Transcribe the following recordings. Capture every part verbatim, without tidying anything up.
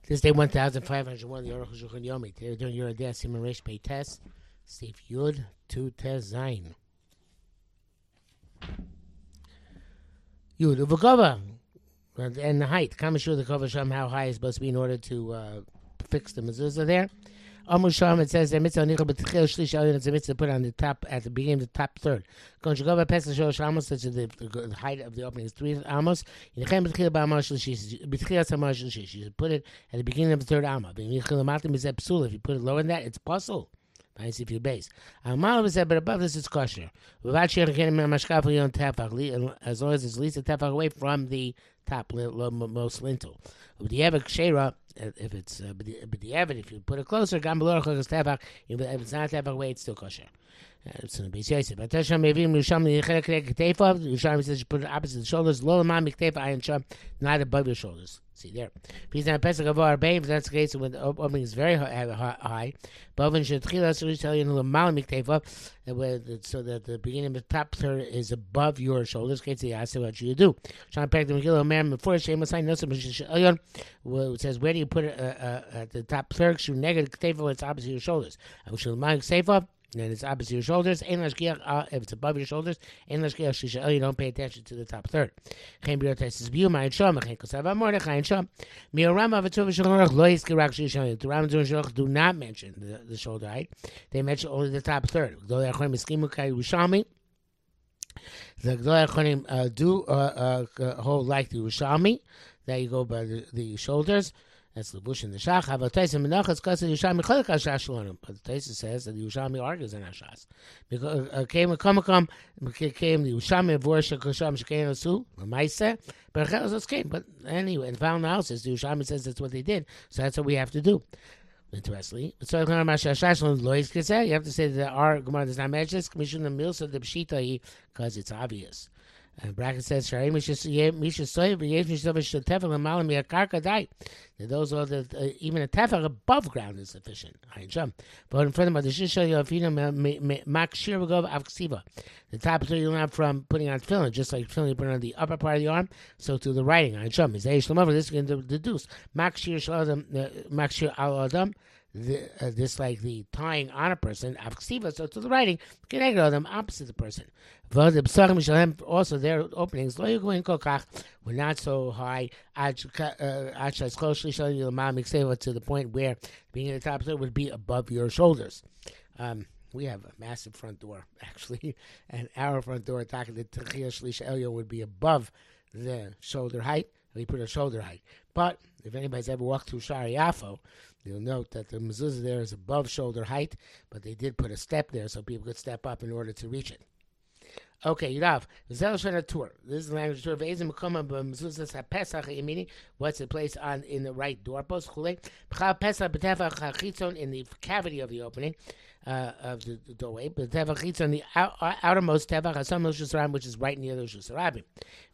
This day one thousand five hundred one, the Aruch Shulchan Yomi. Today during your day, Simon Reish Pei Tes, Seif Yud to Tes Zayin. Yud Uvagova, and the height. Kamashur the cover Sham, how high is supposed to be in order to uh, fix the mezuzah there. Amr Sham, it says that mitzvah nichel b'tchil shlish aliyah. It's a mitzvah put on the top at the beginning of the top third. Kon shugava pesach shlosh amos, such as the, the, the height of the opening is three amos. Yinechem b'tchil b'amos shlish b'tchil amos shlish. You should put it at the beginning of the third amma. V'nichel amatim is psul. If you put it lower than that, it's puzzle. Nice if you base. Amal is but above this it's kosher. As long as it's at least a tefach away from the top most lintel. If it's uh, if you put it closer, if it's not tefach away, it's still kosher. It's in the base Yosef. But Yerushalmi says you put it opposite the shoulders, low man miktefa ayin sham, not above your shoulders. See there. If he's not pesach of our if that's the case when the opening is very high, bovin shetchila so you tell you mal miktefa, so that the beginning of the top third is above your shoulders. Case he asks what you do. Sham pek the megillah man before shema sign no some well it says where do you put it uh, uh, at the top third? Shu negative ktefa when it's opposite your shoulders. I wish you mal miktefa. And it's opposite your shoulders. Uh, if it's above your shoulders, you don't pay attention to the top third. The Rambam do not mention the, the shoulder height. They mention only the top third. The Gdolei Acharonim uh, do uh, uh, hold like the Yerushalmi, that you go by the, the shoulders. That's the bush in the shach. But the Taisa says that the Yerushalmi argues in Hashas. Came come come came the Yerushalmi of Vorsha Kosham Shkein Asu Lamaisa. But Chelos came. But anyway, in found houses, the Yerushalmi says that's what they did. So that's what we have to do. Interestingly, so you have to say that our Gemara does not mention this because it's obvious. And bracket says, "Those are that uh, even a tefach above ground is sufficient." I jump, but in front of the the top three you don't have from putting on tefillin, just like tefillin you put on the upper part of the arm. So to the writing, I jump. Is this going to deduce makshir shalom makshir al adam. The, uh, this like the tying on a person, so to the writing, them opposite the person. Also, their openings were not so high to the point where being at the top third would be above your shoulders. Um, we have a massive front door, actually, and our front door, the would be above the shoulder height. We put a shoulder height. But if anybody's ever walked through Shari Yafo, you'll note that the mezuzah there is above shoulder height, but they did put a step there so people could step up in order to reach it. Okay, Yurav. This is the language tour. What's the place on in the right doorpost? In the cavity of the opening uh, of the, the doorway, but tefach on the out, outermost tefach, which is right near the Rosh Hashanah.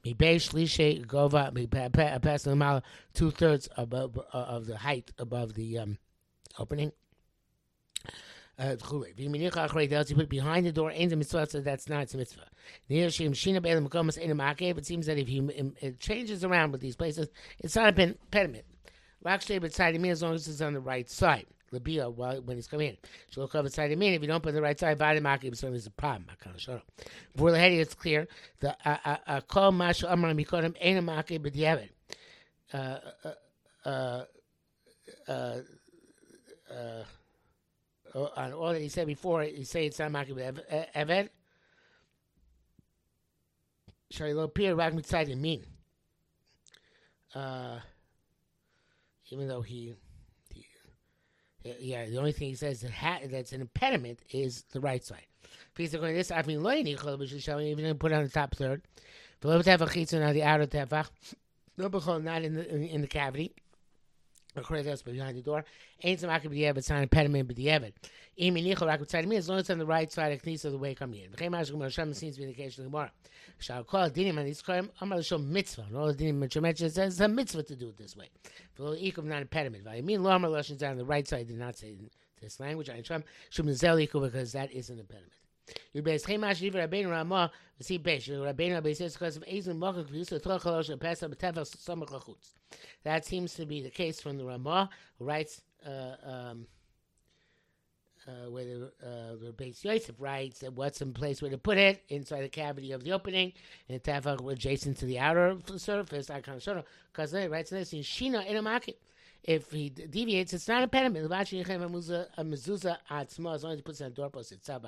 Two thirds above uh, of the height above the um, opening. Uh, you put behind the door, ain't a mitzvah, so that's not a mitzvah. It seems that if you it changes around with these places, it's not an impediment. As long as it's on the right side. Labia, when he's coming in. She'll cover side of me. If you don't put the right side, body market certainly is a problem. For the head, it's clear. The call mashu amram mikodim ain't a market, but the uh uh uh uh on all that he said before, he say it's not market, but eved. Shall appear back inside the mean. Uh, even though he. Yeah, the only thing he says that ha- that's an impediment is the right side. Please going this. I mean, even put it on the top third. Not the outer tefach. Not in the in, in the cavity. Behind the door. Ain't some akib the it's not an impediment, but the evid. As long as it's on the right side of the way coming in. Seems to be the case of the Gemara. Shall call dinim and he's calling I'm going to show mitzvah. And all the dinim which mentioned says it's a mitzvah to do it this way. For the ekum not impediment. I mean, Lama Lashon's on the right side did not say this language. I shum because that is an impediment. You base Chemash River Rabbeinu Ramah. We see base Rabbeinu Rabbeinu says because of Ezin Machak used to throw Chalosh and Pesach B'Tefach Samach Lachutz. That seems to be the case from the Ramah, who writes uh, um, uh, where the uh, the Beis Yosef writes that what's in place where to put it inside the cavity of the opening and the Tefach adjacent to the outer surface. I can't show them because it writes this in Shina in a market. If he deviates, it's not a impediment. A mezuzah atzma, as long as he puts it on the doorpost itself.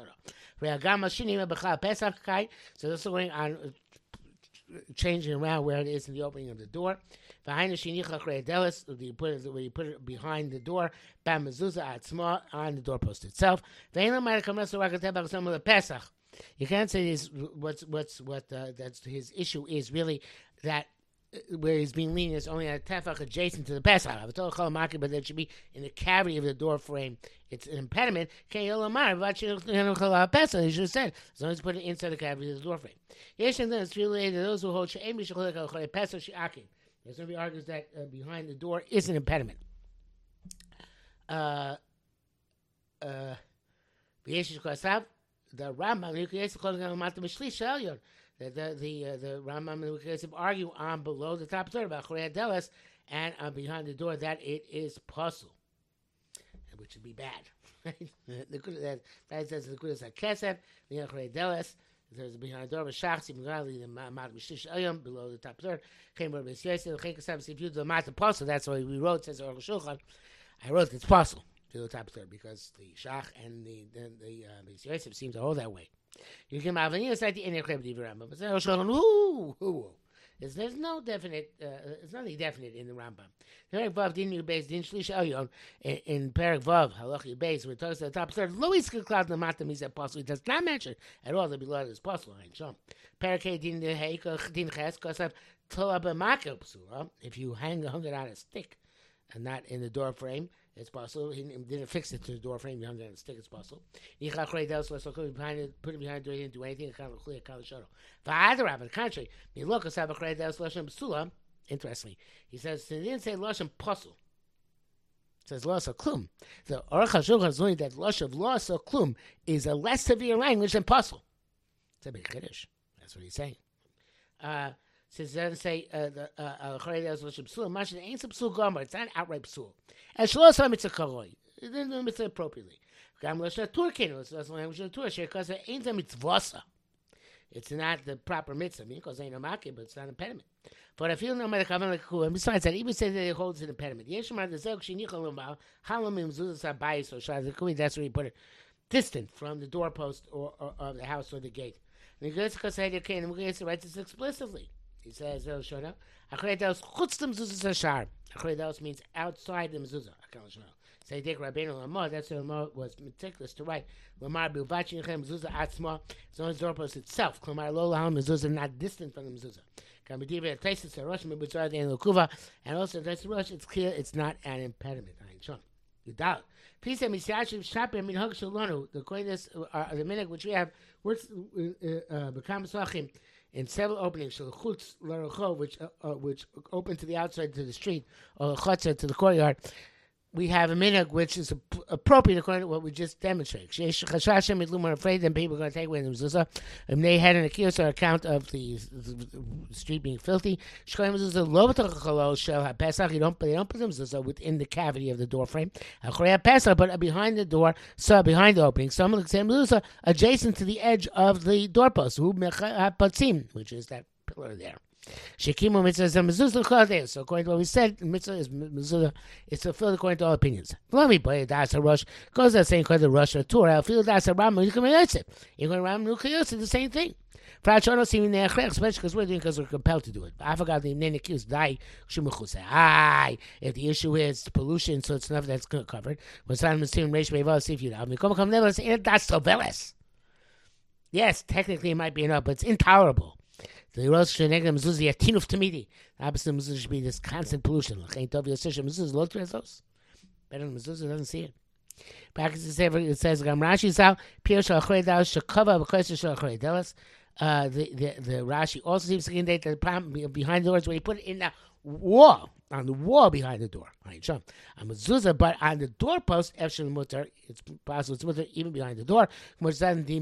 So this is going on, uh, changing around where it is in the opening of the door. Where you put it, where you put it behind the door, mezuzah atzma on the doorpost itself. You can't say this. What's what's what uh, that's his issue is really that. Where he's being lenient is only a tefach adjacent to the Pesach. But that should be in the cavity of the door frame. It's an impediment. He should have said, as long as you put it inside the cavity of the door frame. It's related to those who hold Pesach. There's nobody argues that uh, behind the door is an impediment. Uh, uh, the Rambam, The the the, uh, the Rambam and the argue on below the top third about Chorei Delas and on behind the door that it is puzzle, which would be bad. the good that that says the good is a kesef. The Chorei Delas there's behind the door of Shachsi Megali the Mat Mishish Ayam below the top third. Came by Beis Yosef. Came Kesef. If you do the Mat puzzle, that's why we wrote. Says Aruch Shulchan. I wrote it's puzzle to the top third because the Shach and the the, the uh, Beis Yosef seem to hold that way. You can have any side the inner crib the Rambam. But there's there's no definite. Uh, there's nothing definite in the Rambam. Perek Vav din you base din shlish elyon in Perek Vav halachi base where it talks at the top third. Louis cloud the matam is apostle. It does not mention at all the below this apostle line. So Perek Hey din the heikach din ches kasav tolab makab psula. If you hang hung it on a stick and not in the door frame. It's possible. He didn't fix it to the door frame. He hung it on a stick. It's possible. Behind it, put it behind the door. He didn't do anything. On the contrary, interestingly, he says he didn't say Lashon Puzzle. It says Lashon Klum. The Aruch HaShulchan is only that Lashon Lashon Klum is a less severe language than puzzle. It's a big Kiddush. That's what he's saying. Uh, Since it doesn't say the Chorei Delas Lashon Psul, Mashin ain't a Psul Gomer. It's not an outright Psul. And Shlosa Mitzvah Karoi. It didn't do Mitzvah appropriately. Gam Lashon Turkenu. It's the language of the Torah. Because it ain't a Mitzvasa. It's not the proper Mitzvah. Because it ain't a Makir, but it's not an impediment. For I feel no matter how many and besides that, even say that it holds an impediment. Yeshmar the Zek Shinichal Lumbal, Halamim Zuzas Abayis or Shazakui. That's where you put it. Distant from the doorpost or, or of the house or the gate. And the Gertz Kasei Kain, and we're going to write this explicitly. He says, "El Shona, Achrei Delos chutz the mezuzah hashar." Achrei Delos means outside the mezuzah. Say, "Dik Rabbeinu Lamar." That's what Lamar was meticulous to write. Lamar bilvachin chem mezuzah atzma. It's on the doorpost itself. Klamar lo lahal mezuzah, not distant from the mezuzah. Can be divided places to Rosh Mibutzar the Elokuva, and also that's Rosh. It's clear it's not an impediment. I ain't You doubt. Please say, Misyashim Shapir Minhag Shalonu. The coinus, uh, the minhag which we have works become Sachim. In several openings, which uh, uh, which open to the outside to the street, or chutza to the courtyard, we have a minhag which is appropriate according to what we just demonstrated. We're afraid that people are going to take away the mezuzah. And they had an accused on account of the, the street being filthy. You don't, they don't put the mezuzah within the cavity of the door frame. But behind the door, so behind the opening, some of the same mezuzah adjacent to the edge of the doorpost, which is that pillar there. Shekimu mitzvah is a mezuzah. So according to what we said, mitzvah is mezuzah. It's fulfilled according to all opinions. Let me play das a rush. Goes that same according to Rosh or Torah. I feel das a ram. You can make it. You can ram nukayos. The same thing. Especially because we're doing because we're compelled to do it. I forgot the name accused. Die. Aye. If the issue is pollution, so it's enough that's covered. When Simon Messiah Reish Meival see if you know. Come come never say that's so velas. Yes, technically it might be enough, but it's intolerable. The Rosh Shenegam Mezuzah Yatinuf Tamidi. The opposite of Mezuzah should be this constant pollution. Better than Mezuzah doesn't see it. Back it says, Gam Rashi Zal, Pir Shal Achrei Delos, Shekava B'Koyes Shal Achrei Delos. The the Rashi also seems to indicate that the problem behind the doors when he put it in the wall, on the wall behind the door. A mezuzah, but on the doorpost, it's possible it's mutter even behind the door. Like we said in the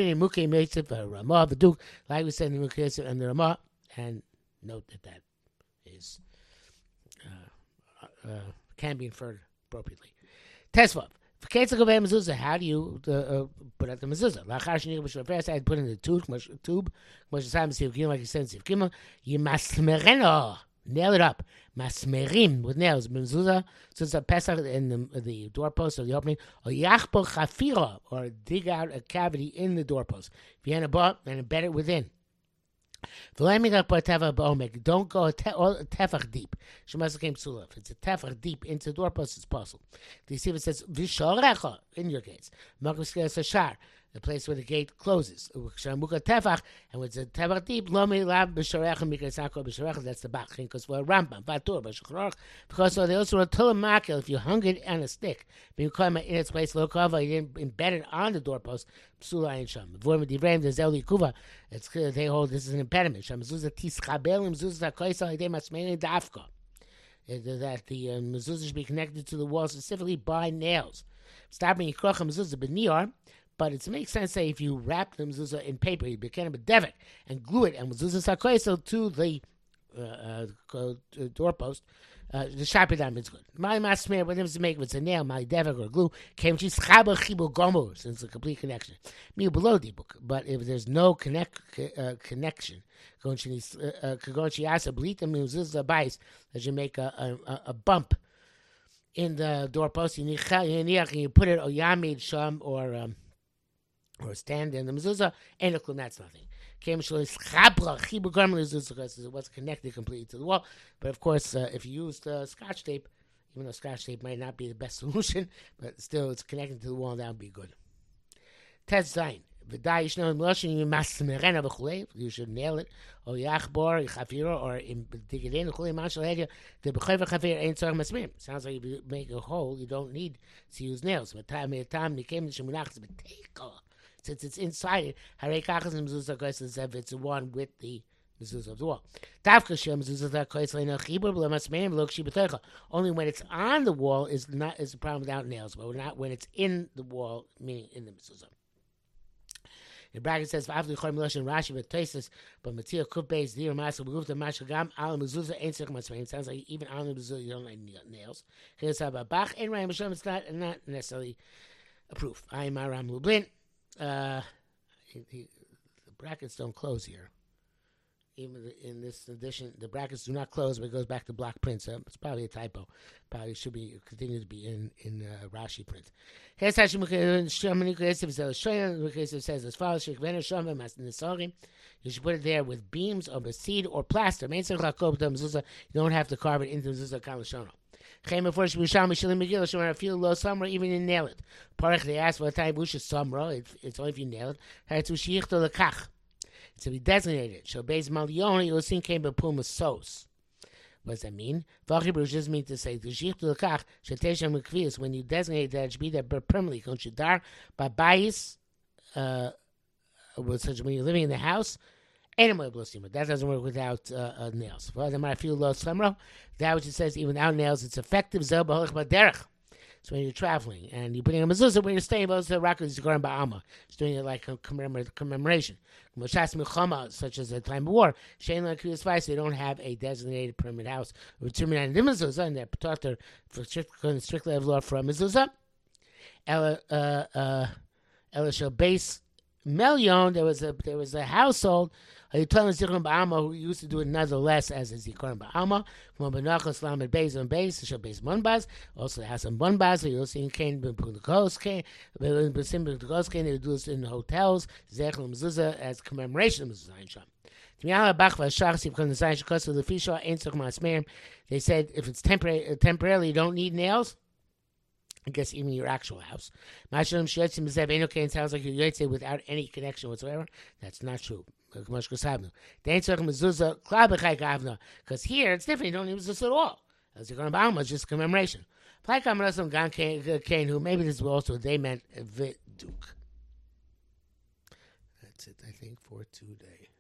Mukhe and the Ramah, and note that that is uh, uh, can be inferred appropriately. Tesvav. How do you uh, uh, put out the mezuzah? First, I put in the tube, tube, like you said, you masmereno, nail it up. Masmerim with nails. Mezuzah, so it's a pesach in the, the doorpost or the opening, or yachbo chafira, or dig out a cavity in the doorpost. If you had a bar, and embed it within. Don't go a tefach deep. If it's a tefach deep into the doorpost, it's possible. Do you see if it says vishorecha in your gates? The place where the gate closes. And with the tefach deep, that's the bach. Because for Rambam, Vatur, because they also were tulamakel. If you hung it on a stick, but you come in its place, low cover, you didn't embed it on the doorpost. Psula and sham. Vorm divrei the zeli kuva. It's clear they hold this is an impediment. Sham mezuzah tischabel mezuzah koisa idei masmei dafka. That the uh, mezuzah should be connected to the wall specifically by nails. Stopping yikrocha mezuzah b'niar. But it makes sense, say, if you wrap the mezuzah in paper, you become a devik, and glue it, and mezuzah sakoiso to the uh, uh, doorpost, uh, the shapidam is good. My masmer, what does it make if it's a nail, my devik or glue, came to chaba chibo gomo, since it's a complete connection. Me below the book, but if there's no connect uh, connection, kagonchi asa blita mezuzah bais, that you make a, a, a bump in the doorpost, and you put it or yamid sham or um, or stand in the mezuzah, and that's nothing. It was connected completely to the wall. But of course, uh, if you used uh, Scotch tape, even though Scotch tape might not be the best solution, but still it's connected to the wall, that would be good. Test Zayin. You should nail it, or yachbor, chafiro, or dig it in. Sounds like if you make a hole, you don't need to use nails. Since it's inside it, it's the one with the mezuzah of the wall. Only when it's on the wall is not is the problem without nails, but not when it's in the wall, meaning in the mezuzah. The bracket says, Rashi, but Tosis, but Matia Kupbe's dear master, we the Mashagam, Al Mezuzah, ain't circle my It sounds like even on the mezuzah, you don't like nails. Here's about Bach, and Ryan Misham, it's not, not necessarily a proof. I am Aram Lublin. Uh, he, he, the brackets don't close here. Even in this edition, the brackets do not close, but it goes back to block print. So it's probably a typo. Probably should be continue to be in in uh, Rashi print. It says as follows: you should put it there with beams or with seed or plaster. You don't have to carve it into the mezuzah kalashono. Even in nail it. Parach they ask what time busha samra. It's only if you nail it. It's to be designated. So base malion you'll see came by puma sos. What does that mean? Vachibru just means to say the shich to the kach shetesha mekvius when you designate that it should be there permanently. Considar babayis uh with such when you're living in the house. That doesn't work without uh, uh, nails. That which it says even without nails, it's effective. So when you're traveling and you're putting a mezuzah where you're staying, it's doing it like a commemoration. Such as a time of war, they don't have a designated permanent house. And they're taught for strictly of law for a mezuzah. Ella shall base Melion, there was a there was a household who used to do it nonetheless as a Zikaron Ba'alma. From Benachos Lamed Beis on Beis, Shal Beis Monbaz. Also, has some Monbaz. You also in Cain B'Pudakos Cain, B'Sim B'Pudakos Cain. They would do this in hotels, Zechel Mezuzah as commemoration of Mezuzah Sham. They said if it's temporary, temporarily, you don't need nails. I guess even your actual house. Mashalom Shetzim Zev Enokain sounds like you're Yotze without any connection whatsoever. That's not true. Because here it's different. You don't need mezuzah at all. As you're going to Ba'alma, it's just commemoration. Who maybe this is also they meant Viduk. That's it, I think, for today.